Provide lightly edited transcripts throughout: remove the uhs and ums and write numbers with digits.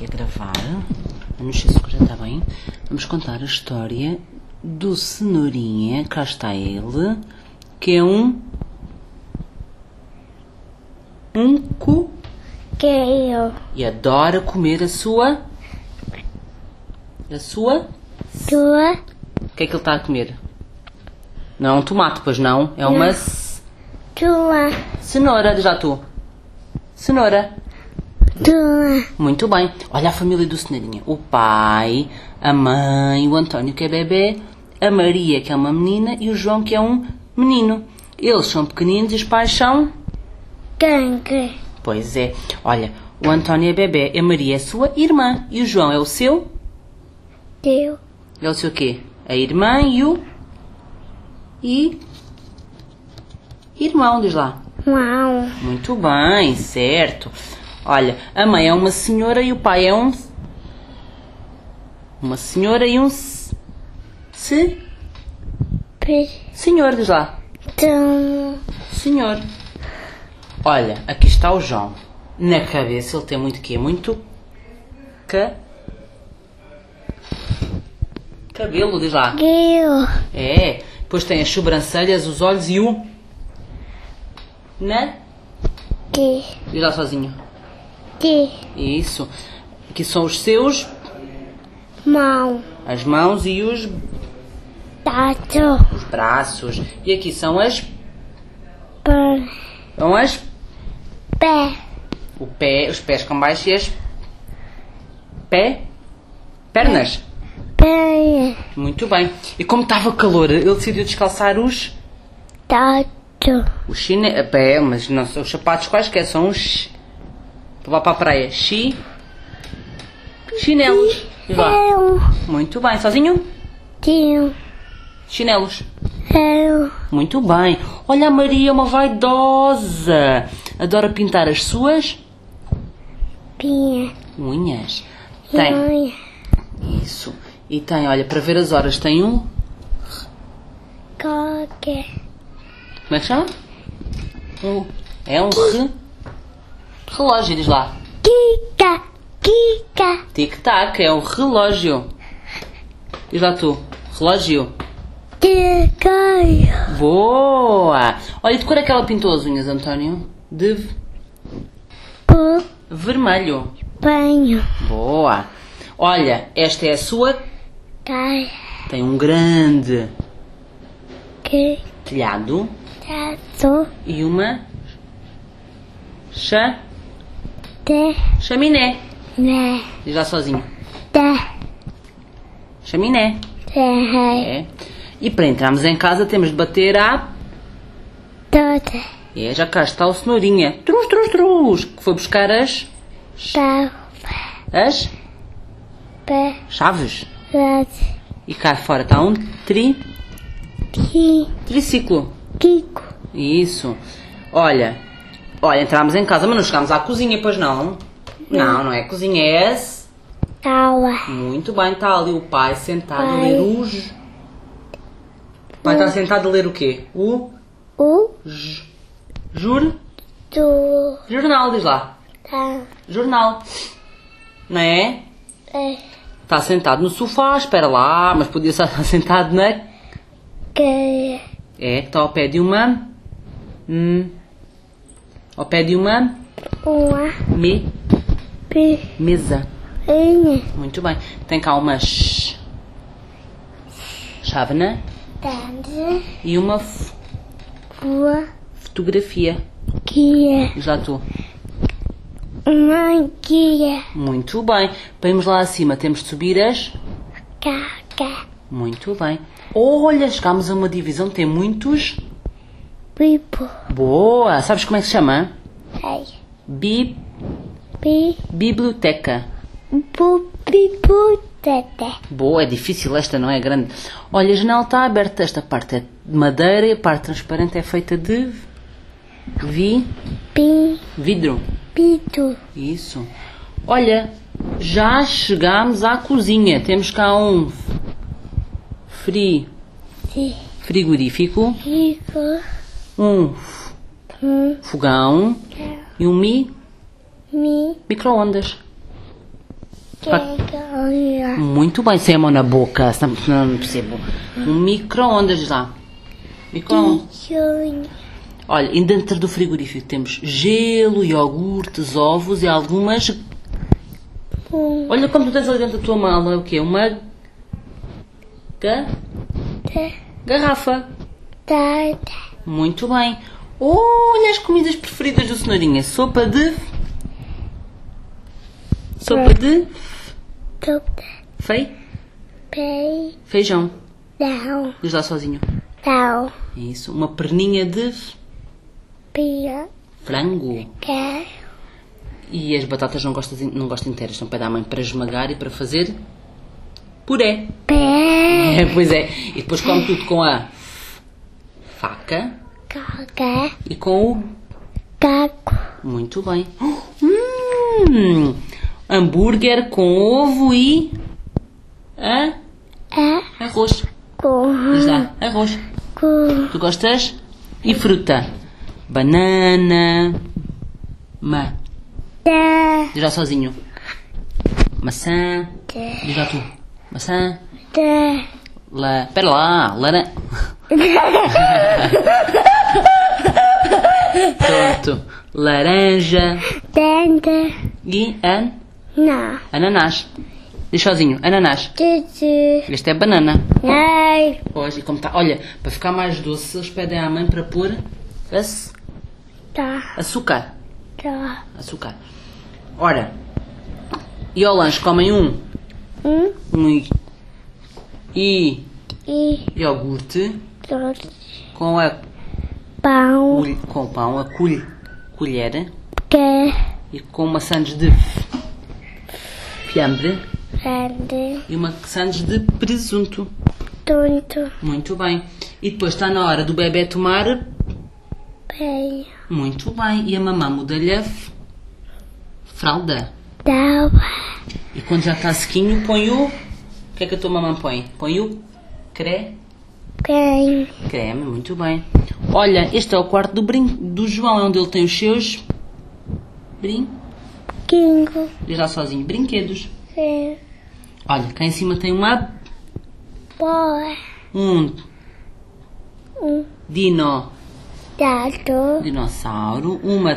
aqui a gravar. Vamos ver se o já está bem. Vamos contar a história do Cenourinha. Cá está ele. Que é que eu e adora comer a sua. tua O que é que ele está a comer? Não é um tomate, pois não? É uma tua cenoura. Diz lá tu. Cenoura. tua Muito bem. Olha a família do Cenourinha. O pai, a mãe, o António que é bebê, a Maria que é uma menina e o João que é um menino. Eles são pequeninos e os pais são... gangue Pois é. Olha, o António é bebê, a Maria é sua irmã e o João é o seu... teu É o seu quê? A irmã e o... irmão, diz lá. mal Muito bem, certo. Olha, a mãe é uma senhora e o pai é um... uma senhora e um... senhor, diz lá. então Senhor. Olha, aqui está o João. Na cabeça ele tem muito quê? Muito... cabelo, diz lá. eu É. Depois tem as sobrancelhas, os olhos e o... que diz lá sozinho. Isso. Aqui são os seus... mal as mãos e os tato braços. E aqui são as... per são as... pé o pé, os pés com baixo e as... pernas. pé Muito bem. E como estava calor, ele decidiu descalçar os... tato os pé, mas não são os sapatos quaisquer, são os... para lá para a praia. Chinelos. Diz lá. eu Muito bem. Sozinho? tio Chinelos. eu Muito bem. Olha, a Maria é uma vaidosa. Adora pintar as suas... pinha unhas. Tem. mãe Isso. E tem, olha, para ver as horas, tem um... qualquer como é que chama? É um relógio, diz lá. Kika Tic-tac, é um relógio. Diz lá tu. Relógio. Kika Boa! Olha, de cor é que ela pintou as unhas, António? De o vermelho. banho Boa! Olha, esta é a sua... cai tem um grande que telhado tato e uma te chaminé. né Diz lá sozinho. te Chaminé. te É. E para entrarmos em casa temos de bater a... toda é, já cá está o Cenourinha. Trus, trus, trus. Que foi buscar as pau pé chaves. lade E cá fora está um triciclo. Kiko Isso. Olha, entramos em casa, mas não chegámos à cozinha, pois não? Não é cozinha, é... tawa muito bem, está ali o pai sentado a Pai. ler os... o pai está sentado a ler o quê? O tu jornal, diz lá. tá Jornal. Não é? Está sentado no sofá, espera lá, mas podia estar sentado na... que está ao pé de uma... ao pé de uma... uma mesa. pinha Muito bem. Tem cá uma chávena tande e uma rua fotografia. que Diz lá tu. uma guia Muito bem. Para irmos lá acima temos de subir as... caca muito bem. Olha, chegámos a uma divisão que tem muitos... pipo boa! Sabes como é que se chama? ai Biblioteca. pipo tete Boa, é difícil esta, não é grande. Olha, a janela está aberta. Esta parte é de madeira e a parte transparente é feita de... vidro. pito Isso. Olha, já chegámos à cozinha. Temos cá um frigorífico, Kiko um fogão e um micro-ondas. Quem Muito bem, sem a mão na boca, não percebo. Um micro-ondas, diz lá. Micro-ondas. Olha, e dentro do frigorífico temos gelo, iogurtes, ovos e algumas... Olha como tu tens ali dentro da tua mala, o quê? Uma... Garrafa. Muito bem. Olha as comidas preferidas do Cenourinha. Sopa de... Feijão. Diz lá sozinho. Isso. Uma perninha de... frango. E as batatas não gosto inteiras. Estão para dar a mãe para esmagar e para fazer... puré. Pois é. E depois come tudo com a... faca. E com o... Muito bem. Hambúrguer com ovo e... arroz. Diz lá, arroz. Tu gostas? E fruta? Banana. Diz lá sozinho. Maçã. Diz lá tu. Maçã. Pera lá. Pronto. Laranja. E ananás. Diz sozinho, ananás. Este é banana. Pois, e como está? Olha, para ficar mais doce, eles pedem à mãe para pôr açúcar. Ora, e ao lanche comem um iogurte com o pão, a colher e com uma sandes de fiambre e uma sandes de presunto. Muito bem. E depois está na hora do bebê tomar. Muito bem. E a mamã muda-lhe a fralda. E quando já está sequinho, põe o... O que é que a tua mamãe põe? Põe o creme. Muito bem. Olha, este é o quarto do João, é onde ele tem os seus... Diz lá sozinho. Brinquedos. Olha, cá em cima tem uma... dinossauro, uma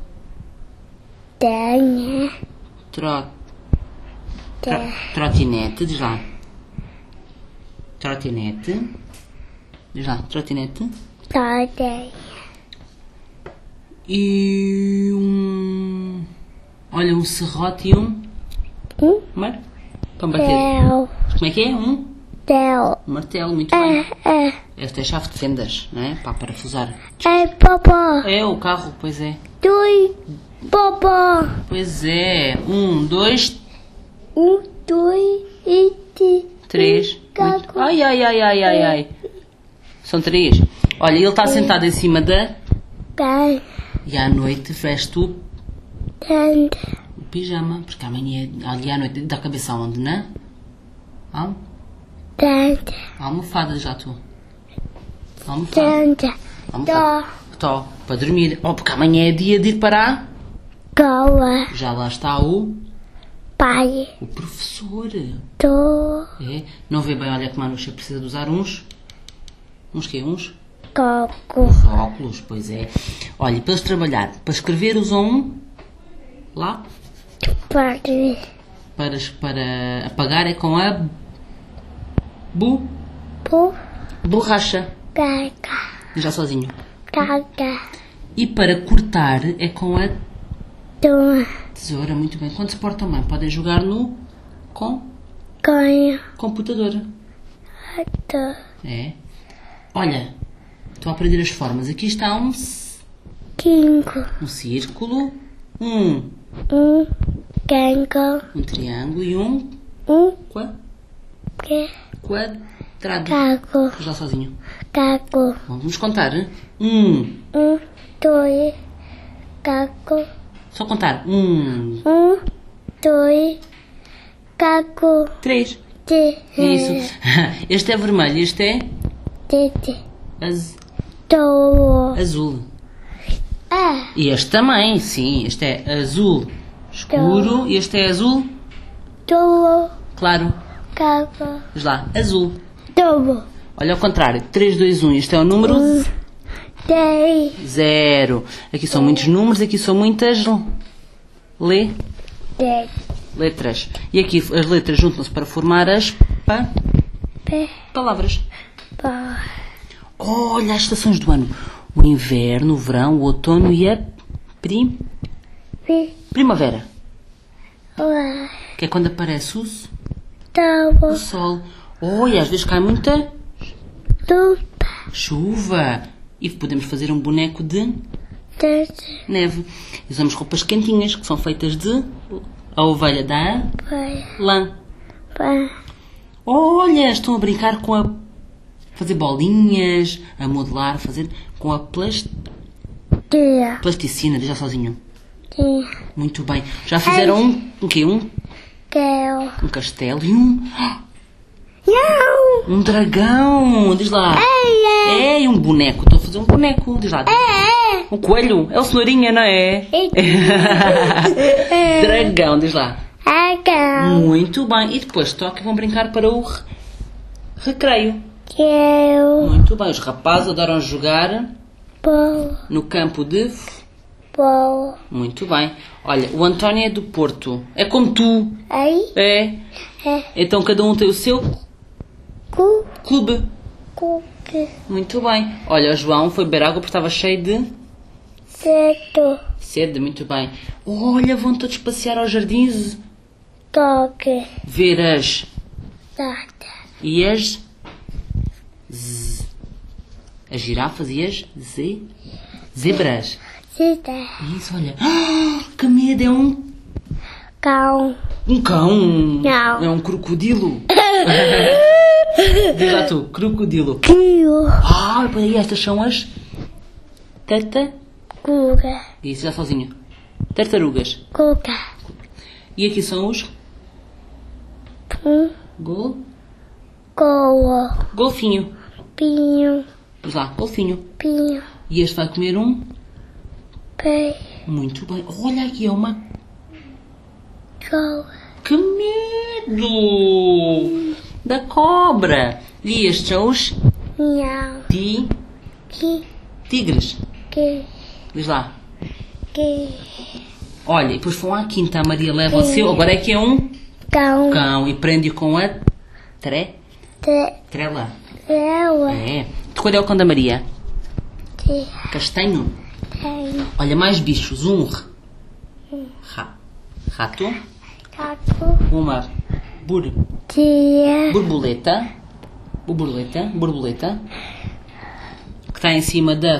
trotinete, diz lá. Trotinete. E olha, um serrote e como é? Para bater. Como é que é? Um martelo, muito bem. Esta é a chave de fendas, não é? Para parafusar. É o carro, pois é. Pois é. 1, 2, 3. Ai. São 3. Olha, ele está sentado em cima da... E à noite veste o pijama, porque amanhã ali à noite dá a cabeça aonde, não é? Almofada, já tu. Almofada. Tó, para dormir. Porque amanhã é dia de ir para a... Já lá está o professor. É. Não vê bem, olha que Manuxa precisa de usar uns óculos, pois é. Olha, para eles trabalhar, para escrever usam lá. Para apagar é com a borracha. Já sozinho. E para cortar é com a tesoura, muito bem. Quando se portam bem, podem jogar no computador. É. Olha, estou a aprender as formas. Aqui está um círculo, um triângulo e um quadrado. Já sozinho. Vamos contar. 1, 2, só contar. 1, 2, 3. Isso. Este é vermelho, este é azul. E este também, sim. Este é azul escuro e este é azul tubo, Claro. cabo, Diz lá. Azul. tubo, Olha ao contrário. 3, 2, 1. Este é o número 10, 0. Aqui são muitos números, aqui são muitas 10, letras. E aqui as letras juntam-se para formar as P, palavras. pá, Olha as estações do ano. O inverno, o verão, o outono e a P, primavera. lá, Que é quando aparece o tubo, sol. Olha, às vezes cai muita tubo, chuva. E podemos fazer um boneco de 10, neve. Usamos roupas quentinhas, que são feitas de a ovelha da pai, lã. pá, Olha, estão a brincar com a fazer bolinhas, a modelar, fazer com a dia, plasticina, deixa sozinho. dia, Muito bem. Já fizeram um quê? quero, Um castelo e um não, dragão. Diz lá. É, e um boneco. Estou a fazer um boneco. Diz lá. Um coelho. É o cenourinha, não é? Dragão, diz lá. agão, Muito bem. E depois toca e vão brincar para o recreio. quero, Muito bem. Os rapazes adoram jogar pô, no campo de... pô, Muito bem. Olha, o António é do Porto. É como tu. aí, É. Então cada um tem o seu cu, clube. que, Muito bem. Olha, o João foi beber água porque estava cheio de certo, sede. Muito bem. Olha, vão todos passear aos jardins, toque, ver as data, e as girafas e as zebras. cita, Isso, olha. Que medo, é um cão, cão. Não. É um crocodilo. Diz lá tu, crocodilo. quio, Peraí, estas são as cuca, Isso, já sozinho. Tartarugas. cuca, E aqui são os coa, golfinho. pinho, Diz lá, golfinho. pinho, E este vai comer um. pé, Muito bem. Olha, aqui é uma. coa, Que medo! Da cobra. E estes são os miau, que, tigres. que, Diz lá. que, Olha, e depois vão à quinta. A Maria leva o seu. Agora é que é um cão, cão. E prende-o com a trela. ela, É. De qual é o cão da Maria? te, Castanho. tem, Olha, mais bichos. Um rato. caco, Uma tia, borboleta. Que está em cima da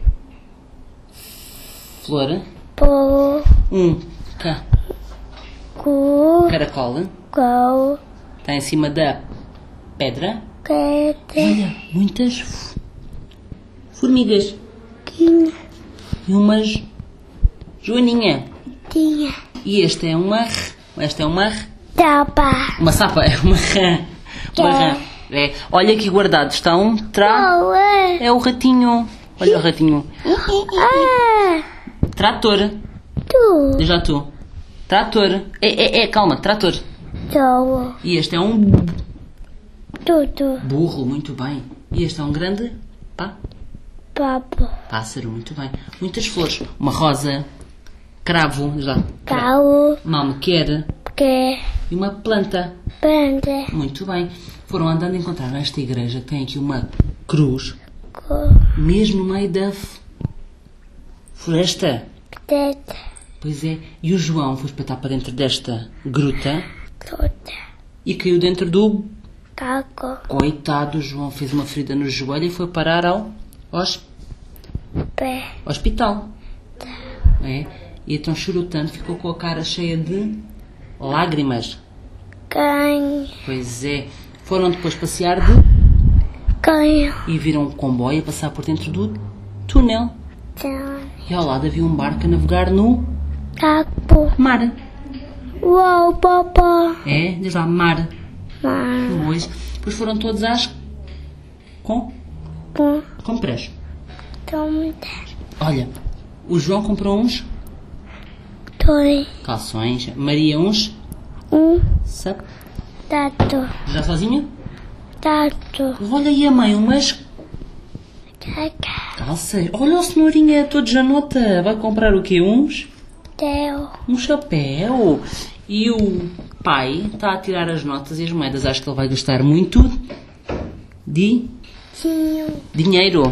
flor. pô, Um cu, caracol. cou, Está em cima da pedra. quete, Olha, muitas formigas. quinha, E umas joaninha. tinha, E esta é uma tapa, sapa. É uma rã. É. Olha aqui guardado. Está um ué, É o ratinho. Olha o ratinho. Trator. tu, Diz lá tu. Trator. Calma, trator. tô, E este é um tudo, burro, muito bem. E este é um grande papo, pássaro, muito bem. Muitas flores. Uma rosa, cravo, diz lá. cau, Malmequer que, e uma planta. pande, Muito bem. Foram andando e encontraram esta igreja que tem aqui uma cruz, co, mesmo no meio da floresta. tete, Pois é. E o João foi espetar para dentro desta gruta toda, e caiu dentro do... caco, Coitado, o João fez uma ferida no joelho e foi parar ao pé, hospital. É? E então chorou tanto, ficou com a cara cheia de lágrimas. canho, Pois é. Foram depois passear canho, e viram um comboio a passar por dentro do túnel. tão, E ao lado havia um barco a navegar no capo, mar. uau, papá, É? Diz lá, mar. mãe, Pois. Depois foram todos às pum, compras. tão, Olha, o João comprou uns toi, calções, Maria uns Sapato. Tato. Já sozinho? Tato. Olha aí a mãe, umas Caca. calças. Olha a senhorinha toda janota. Vai comprar o quê? Teu. Um chapéu. E o pai está a tirar as notas e as moedas. Acho que ele vai gastar muito Tinho. dinheiro.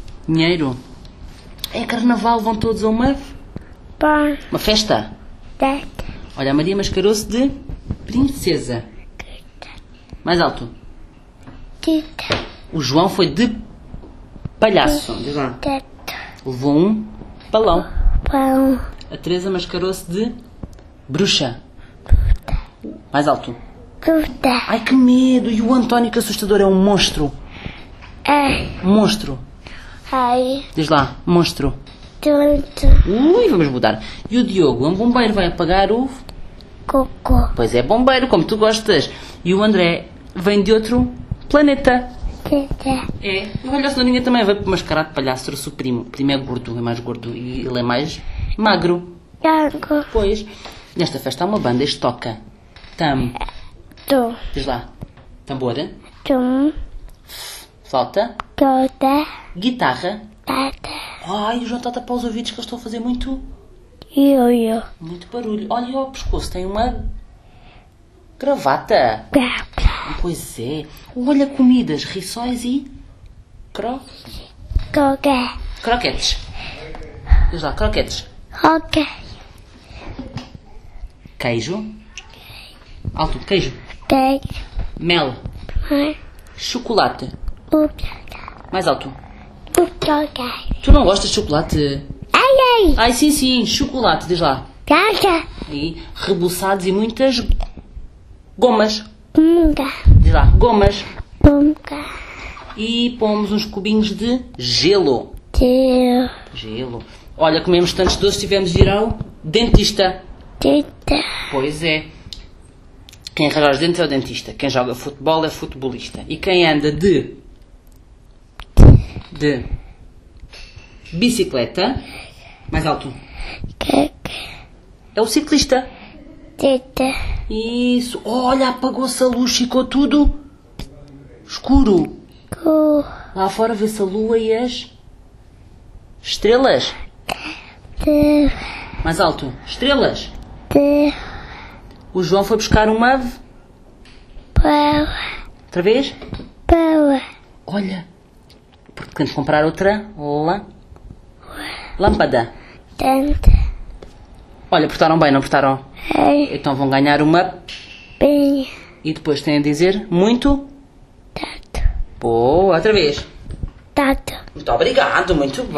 É carnaval, vão todos a uma festa. Tata. Olha, a Maria mascarou-se de princesa. Mais alto. Tita. O João foi de palhaço. Diz lá. Tata. Levou um balão. Pão. A Teresa mascarou-se de bruxa. Mais alto. Fruta. Ai, que medo! E o António, que assustador, é um monstro. Monstro. Ai. Diz lá, monstro. Tanto. Ui, vamos mudar. E o Diogo, um bombeiro, vai apagar o... Cocô. Pois é, bombeiro, como tu gostas. E o André vem de outro planeta. Tata. É. E olha, a senhorinha também vai mascarar de palhaço, trouxe o primo. O primo é gordo, é mais gordo. E ele é mais magro. Tango. Pois. Nesta festa há uma banda, este toca. Tu. Diz lá. Tambor. Tum. Flauta. Toda. Guitarra. Tata. Ai, o João está a tapar os ouvidos que eles estão a fazer muito Ioiô. barulho. Olha, o pescoço tem uma gravata. Gabla. Pois é. Olha, comidas, rissóis e Coquê. croquetes. Diz lá, croquetes. Ok. Queijo. Alto, queijo. Beijo. Mel. Mãe. Chocolate. Uca. Mais alto. Uca. Tu não gostas de chocolate? Ai, ai. Ai, sim, chocolate, diz lá. Tata. E reboçados e muitas gomas. Nunca. Diz lá, gomas. Nunca. E pomos uns cubinhos de gelo. Teu. Gelo. Olha, comemos tantos doces, tivemos de ir ao dentista. Tita. Pois é. Quem arranja os dentes é o dentista. Quem joga futebol é futebolista. E quem anda de bicicleta, mais alto, é o ciclista. Tita. Isso. Olha, apagou-se a luz, ficou tudo escuro. Cu. Lá fora vê-se a lua e as estrelas. Teu. Mais alto. Estrelas. Teu. O João foi buscar uma Pau. outra vez. Pau. Olha, porque temos que comprar outra lâmpada. Tanta. Olha, portaram bem, não portaram? Ai. Então vão ganhar uma Bem. e depois têm a dizer muito. Tato. Boa, outra vez. Tato. Muito obrigado, muito bem.